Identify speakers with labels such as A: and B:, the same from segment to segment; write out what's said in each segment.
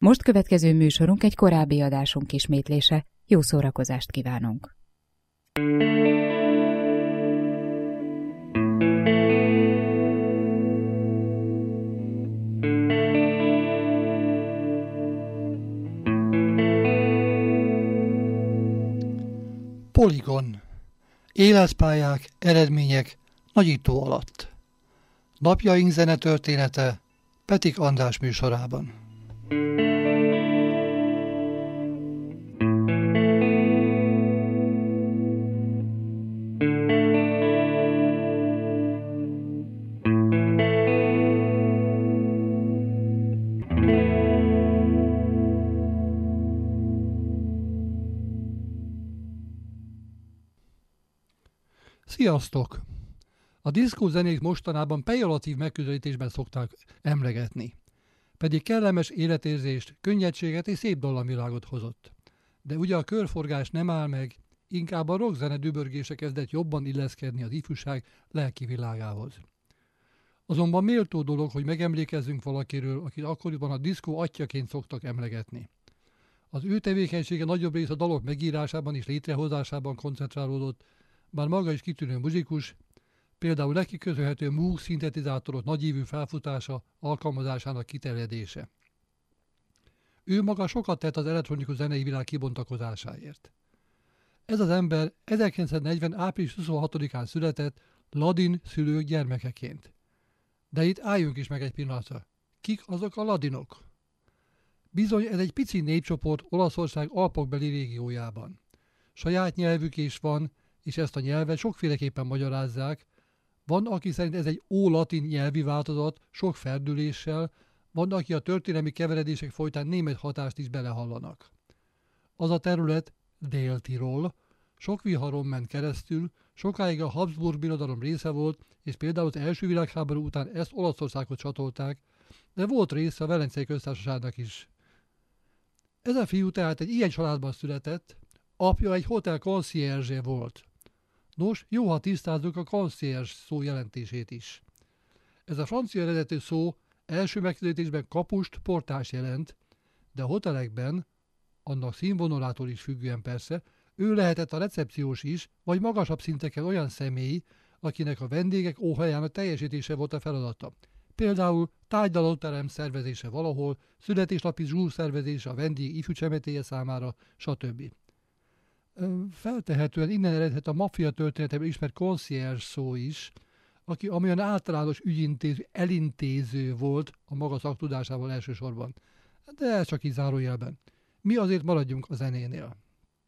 A: Most következő műsorunk egy korábbi adásunk ismétlése. Jó szórakozást kívánunk!
B: Poligon. Életpályák, eredmények nagyító alatt. Napjaink zenetörténete Petik András műsorában. Sziasztok! A diszkó zenék mostanában pejoratív megközelítésben szokták emlegetni. Pedig kellemes életérzést, könnyedséget és szép dallamvilágot hozott. De ugye a körforgás nem áll meg, inkább a rockzene dübörgése kezdett jobban illeszkedni az ifjúság lelki világához. Azonban méltó dolog, hogy megemlékezzünk valakiről, akit akkoriban a diszkó atyaként szoktak emlegetni. Az ő tevékenysége nagyobb rész a dalok megírásában és létrehozásában koncentrálódott, bár maga is kitűnő muzsikus, például neki köszönhető Moog szintetizátorok nagyívű felfutása, alkalmazásának kiterjedése. Ő maga sokat tett az elektronikus zenei világ kibontakozásáért. Ez az ember 1940. április 26-án született ladin szülők gyermekeként. De itt álljunk is meg egy pillanatra. Kik azok a ladinok? Bizony ez egy pici népcsoport Olaszország alpokbeli régiójában. Saját nyelvük is van, és ezt a nyelvet sokféleképpen magyarázzák. Van, aki szerint ez egy ó-latin nyelvi változat, sok ferdüléssel, van, aki a történelmi keveredések folytán német hatást is belehallanak. Az a terület, Dél-Tirol, sok viharon ment keresztül, sokáig a Habsburg birodalom része volt, és például az első világháború után ezt Olaszországot csatolták, de volt része a Velencei Köztársaságnak is. Ez a fiú tehát egy ilyen családban született, apja egy hotel concierge volt. Nos, jó, ha tisztázzuk a concierge szó jelentését is. Ez a francia eredetű szó első megközelítésben kapust, portás jelent, de a hotelekben, annak színvonalától is függően persze, ő lehetett a recepciós is, vagy magasabb szinteken olyan személy, akinek a vendégek óhajának teljesítése volt a feladata. Például tárgyalóterem szervezése valahol, születésnapi zsúr szervezése a vendég ifjú csemetéje számára, stb. Feltehetően innen eredhet a maffia történetében ismert concierge szó is, aki amilyen általános ügyintéző, elintéző volt a maga szaktudásával elsősorban. De ez csak így zárójelben. Mi azért maradjunk a zenénél.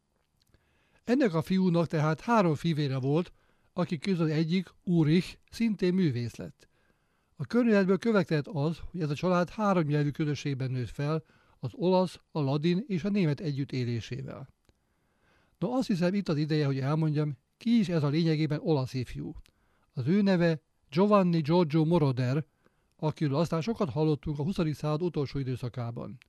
B: Ennek a fiúnak tehát 3 fivére volt, akik közül egyik, Ulrich, szintén művész lett. A környezetből következett az, hogy ez a család 3 nyelvű közösségben nőtt fel, az olasz, a ladin és a német együttélésével. No, azt hiszem itt az ideje, hogy elmondjam, ki is ez a lényegében olasz ifjú. Az ő neve Giovanni Giorgio Moroder, akiről aztán sokat hallottunk a 20. század utolsó időszakában.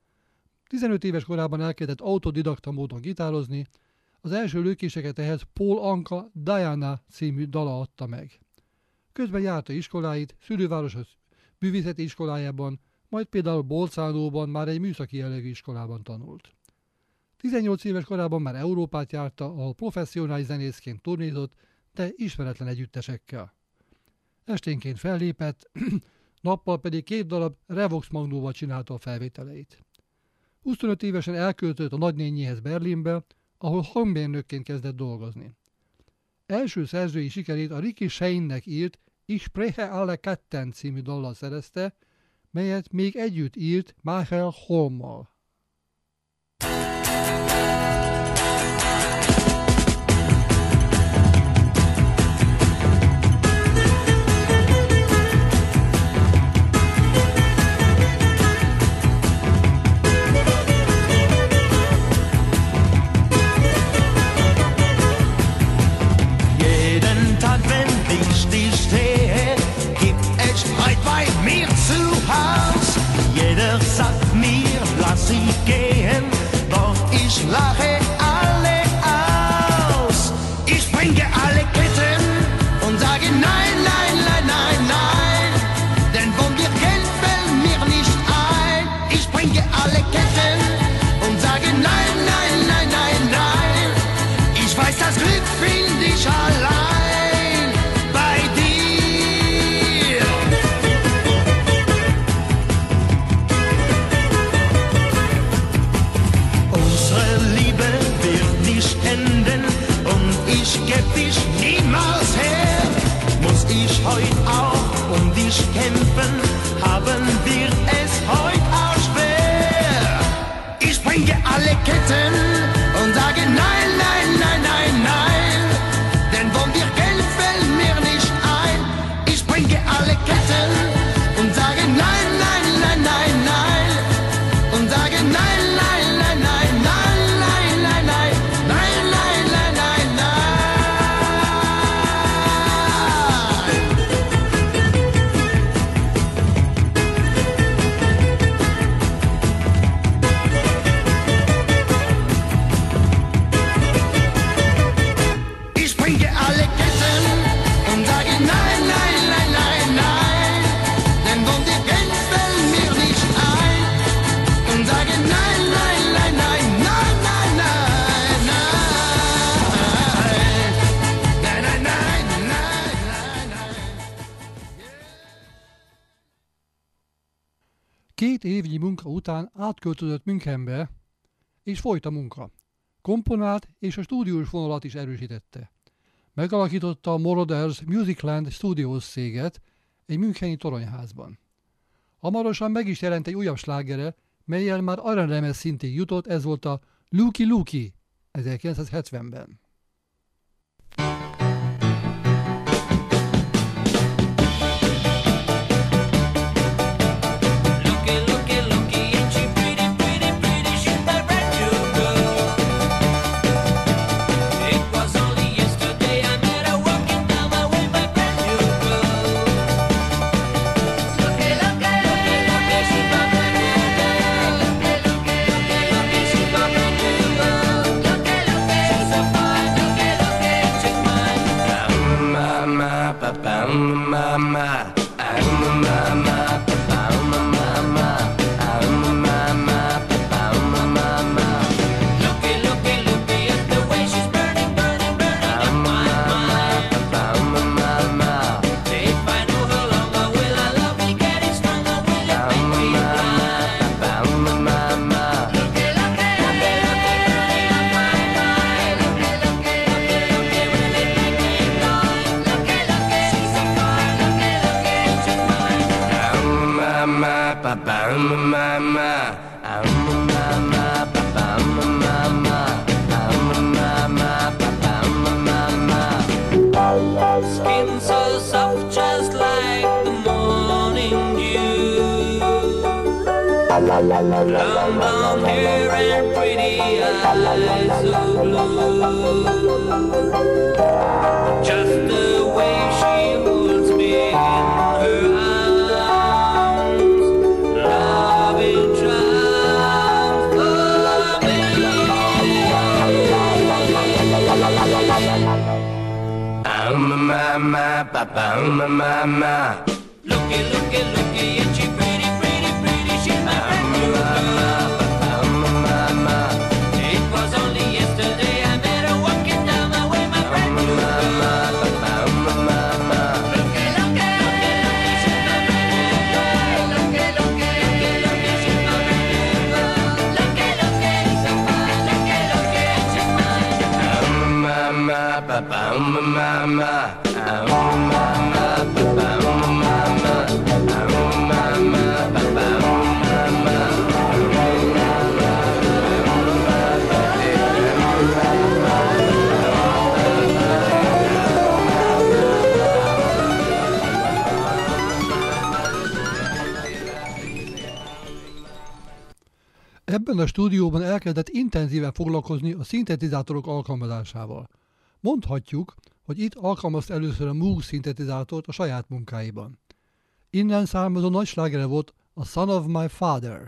B: 15 éves korában elkezdett autodidakta módon gitározni, az első lökéseket ehhez Paul Anka Diana című dala adta meg. Közben járta iskoláit, szülővárosa művészeti iskolájában, majd például Bolzánóban már egy műszaki jellegű iskolában tanult. 18 éves korában már Európát járta, ahol professzionális zenészként turnézott, de ismeretlen együttesekkel. Esténként fellépett, nappal pedig 2 darab Revox Magnóval csinálta a felvételeit. 25 évesen elköltött a nagynényéhez Berlinbe, ahol hangmérnökként kezdett dolgozni. Első szerzői sikerét a Ricky Shane-nek írt Ich spreche alle Ketten című dallal szerezte, melyet még együtt írt Michael Holmmal.
C: Jeder sagt mir, lass
B: 2 évnyi munka után átköltözött Münchenbe, és folyt a munka. Komponált és a stúdiós vonalat is erősítette. Megalakította a Moroder's Musicland Studios céget egy müncheni toronyházban. Hamarosan meg is jelent egy újabb slágere, mellyel már aranylemez szintig jutott, ez volt a Lucky Lucky 1970-ben.
C: Long hair and pretty eyes so blue. Just the way she holds me in her arms. Loving triumph for me. My, papa, my. Looky, looky, looky, and she pretty, pretty, pretty. She's my brand new girl. It was only yesterday I met her walking down my way, my brand new girl. Looky, looky, looky, she's my brand new girl. Looky, looky, looky, she's my brand new girl. Looky, looky, so fine. Looky, looky, she's mine. Mama, papa, mama.
B: Ebben a stúdióban elkezdett intenzíven foglalkozni a szintetizátorok alkalmazásával. Mondhatjuk, hogy itt alkalmazta először a Moog szintetizátort a saját munkáiban. Innen származó nagy slágere volt a Son of My Father.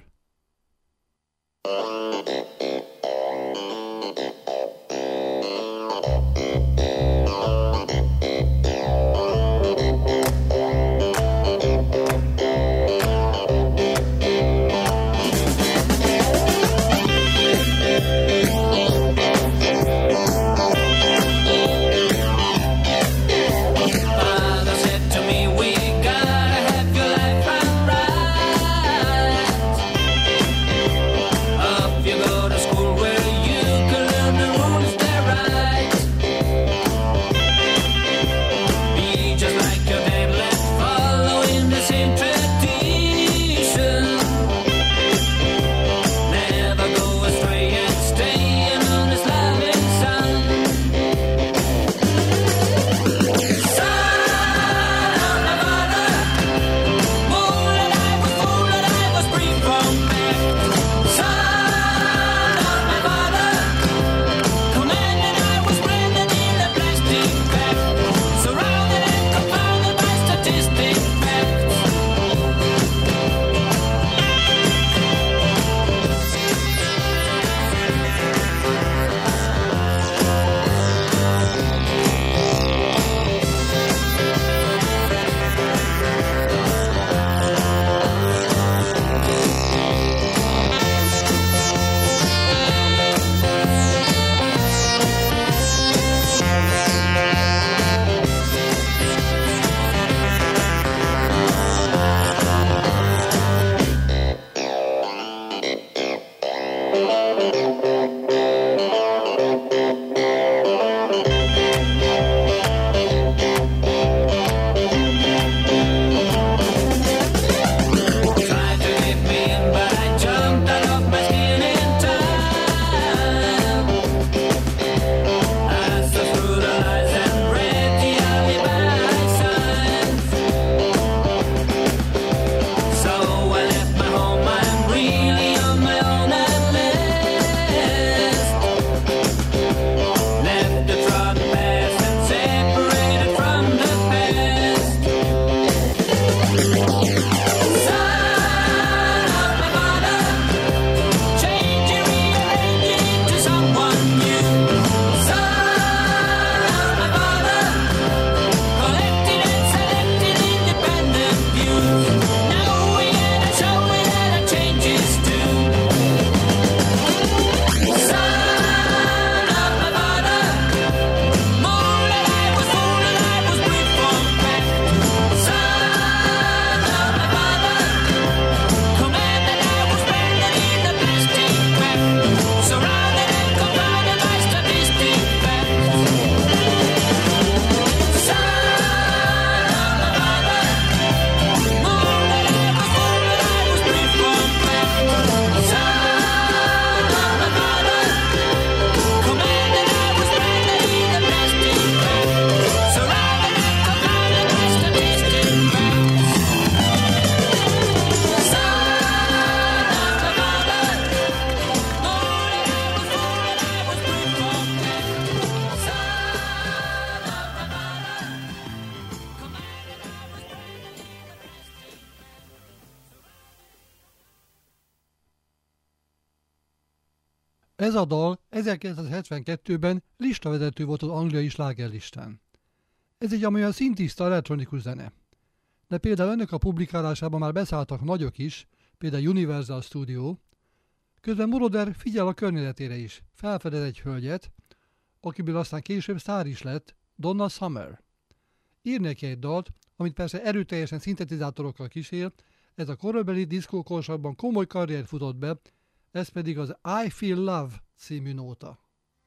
B: Ez a dal 1972-ben listavezető volt az angliai slágerlistán. Ez egy amolyan szintiszta elektronikus zene. De például ennek a publikálásában már beszálltak nagyok is, például Universal Studio, közben Moroder figyel a környezetére is, felfedez egy hölgyet, akiből aztán később sztár is lett, Donna Summer. Ír neki egy dalt, amit persze erőteljesen szintetizátorokkal kísér, ez a korabeli diszkókorsakban komoly karriert futott be, ez pedig az I Feel Love című nóta.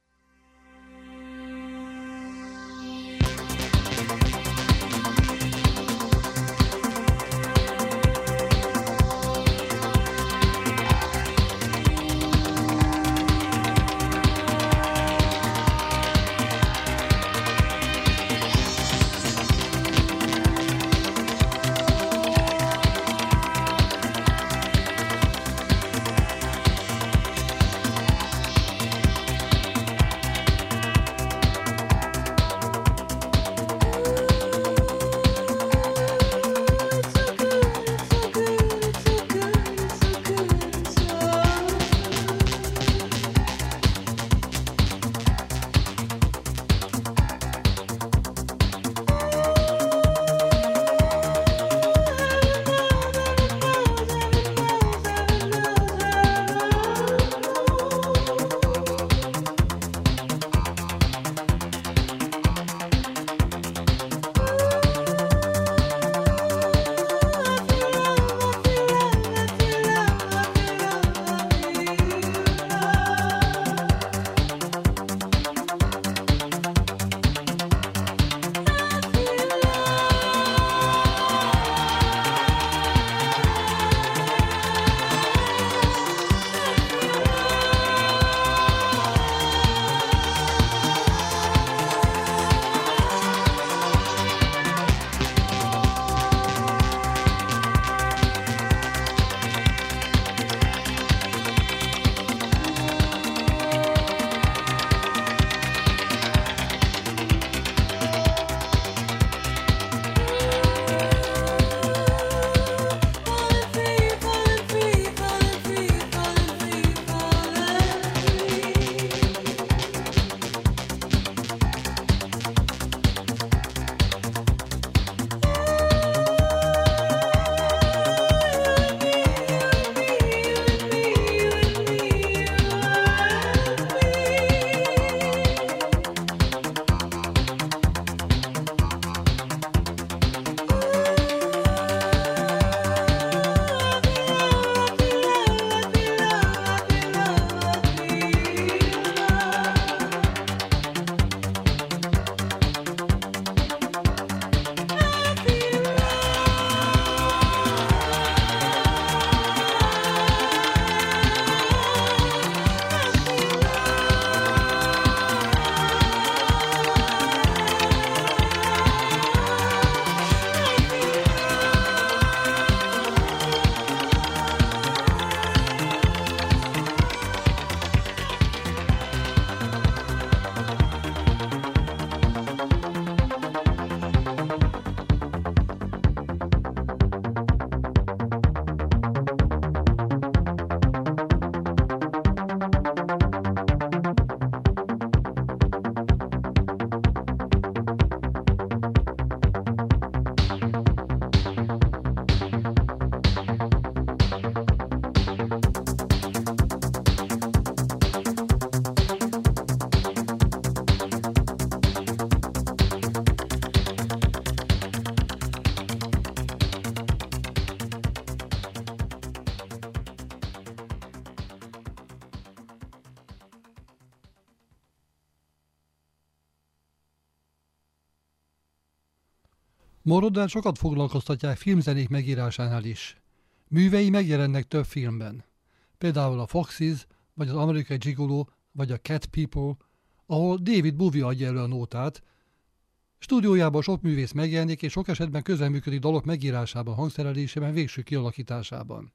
B: Moroder sokat foglalkoztatják filmzenék megírásánál is. Művei megjelennek több filmben. Például a Foxes, vagy az Amerikai Gigolo, vagy a Cat People, ahol David Bowie adja elő a nótát. Stúdiójában sok művész megjelenik, és sok esetben közreműködik dalok megírásában, hangszerelésében, végső kialakításában.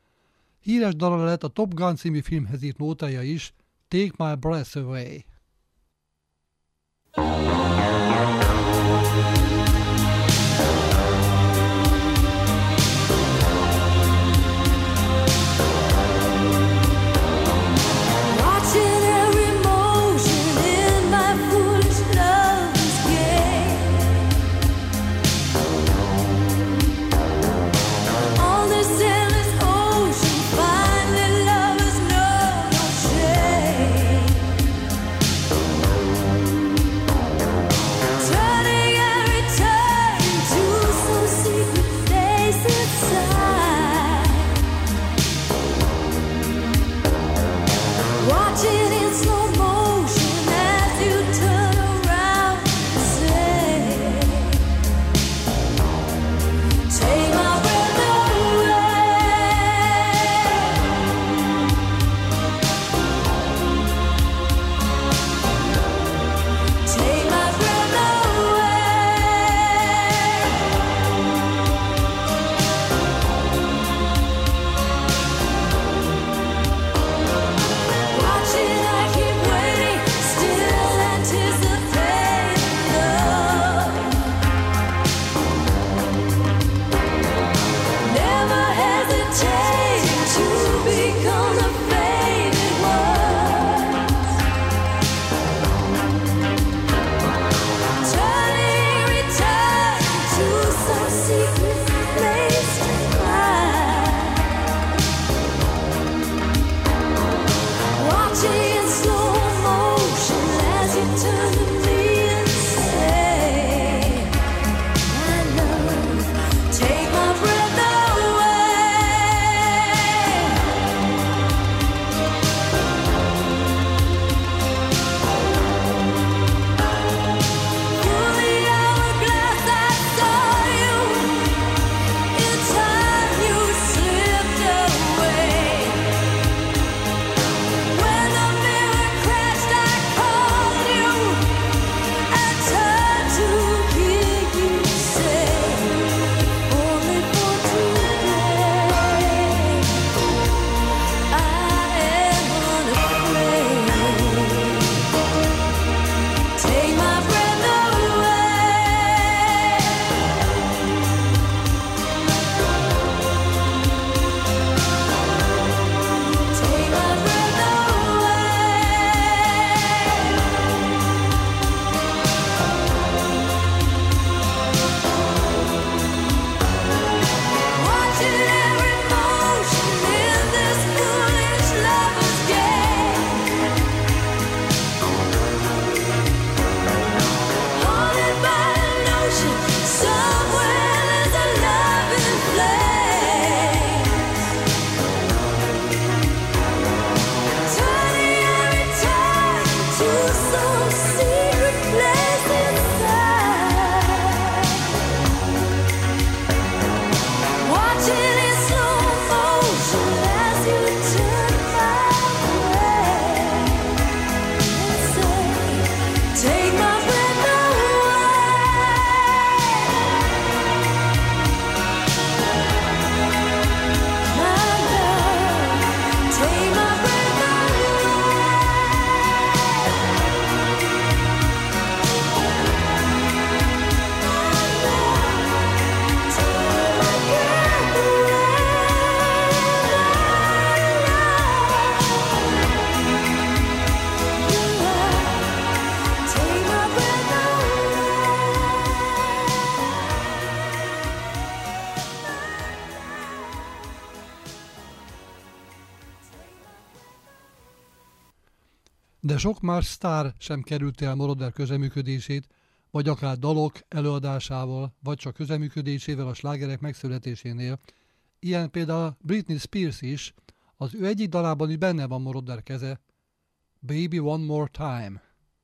B: Híres dala lett a Top Gun című filmhez írt nótája is, Take My Breath Away.
C: Watching
B: de sok más sztár sem került el Moroder közreműködését, vagy akár dalok előadásával, vagy csak közreműködésével a slágerek megszületésénél. Ilyen például Britney Spears is, az ő egyik dalában is benne van Moroder keze, Baby One More Time.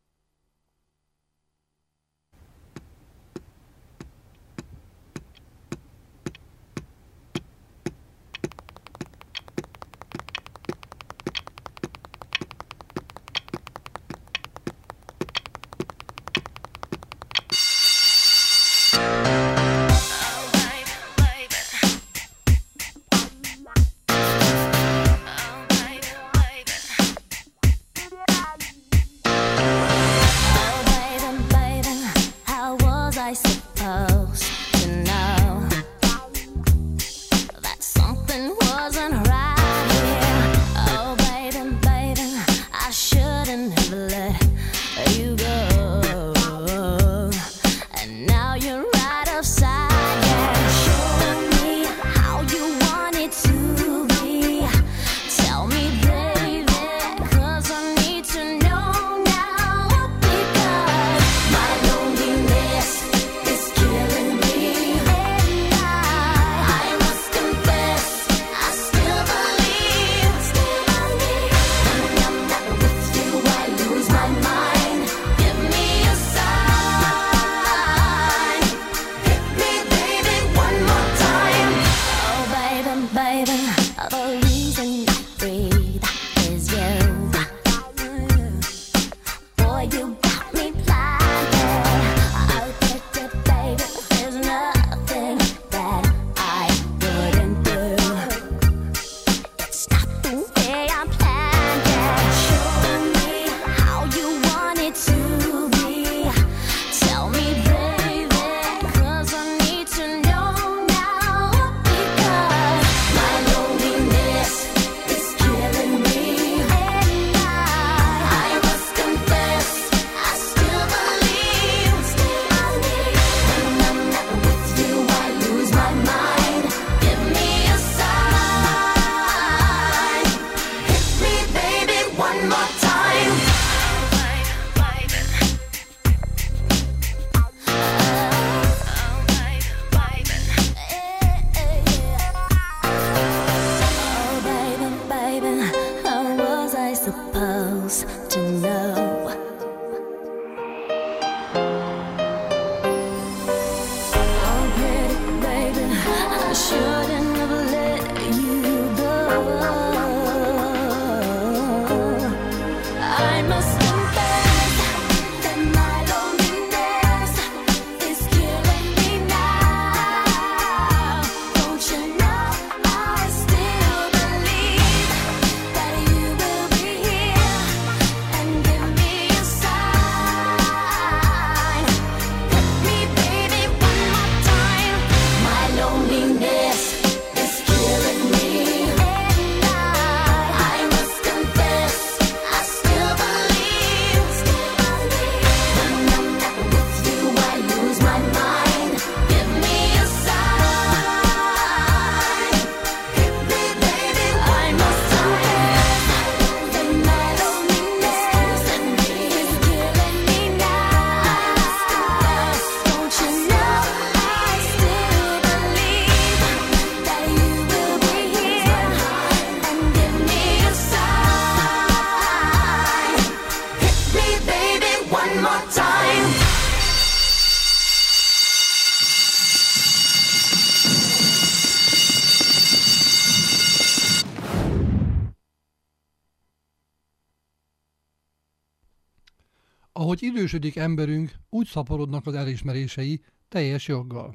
B: Ahogy idősödik emberünk, úgy szaporodnak az elismerései, teljes joggal.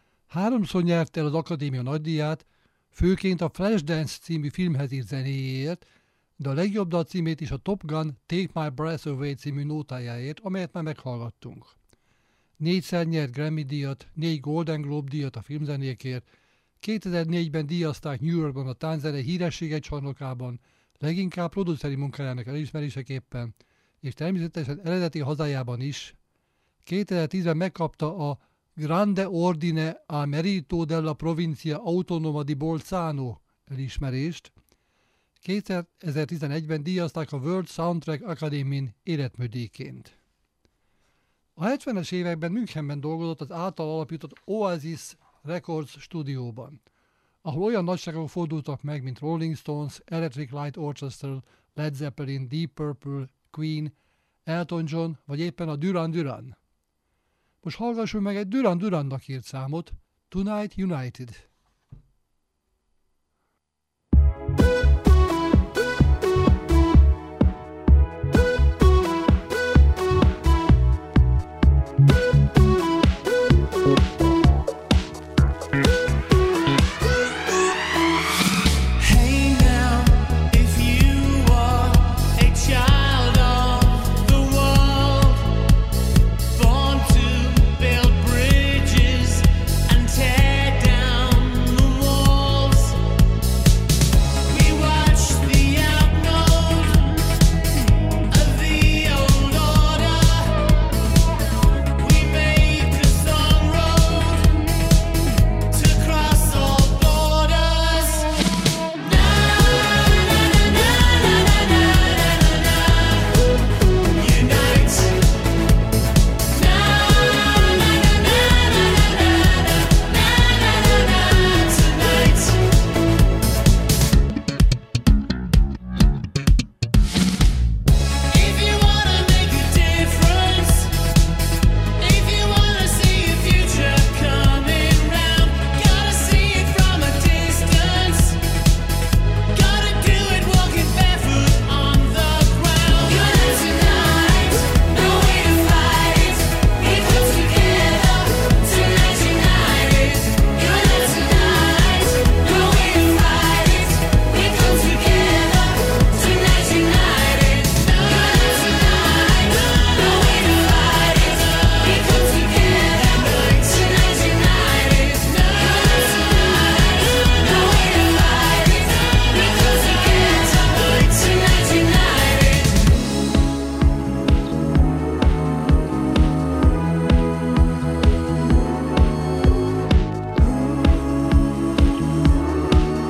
B: 3-szor nyerte el az Akadémia nagydíját, főként a Flashdance című filmhez írt zenéjéért, de a legjobb dal címét is a Top Gun Take My Breath Away című nótájáért, amelyet már meghallgattunk. 4-szer nyert Grammy-díjat, 4 Golden Globe-díjat a filmzenékért, 2004-ben díjazták New Yorkban a tánczene hírességek csarnokában, leginkább produceri munkájának elismeréseképpen, és természetesen eredeti hazájában is. 2010-ben megkapta a Grande Ordine a Merito della Provincia Autonoma di Bolzano elismerést. 2011-ben díjazták a World Soundtrack Academy-n életműdíjként. A 70-es években Münchenben dolgozott az által alapított Oasis Records stúdióban, ahol olyan nagyságok fordultak meg, mint Rolling Stones, Electric Light Orchestra, Led Zeppelin, Deep Purple, Queen, Elton John, vagy éppen a Duran Duran. Most hallgassunk meg egy Duran Durannak írt számot, Tonight United.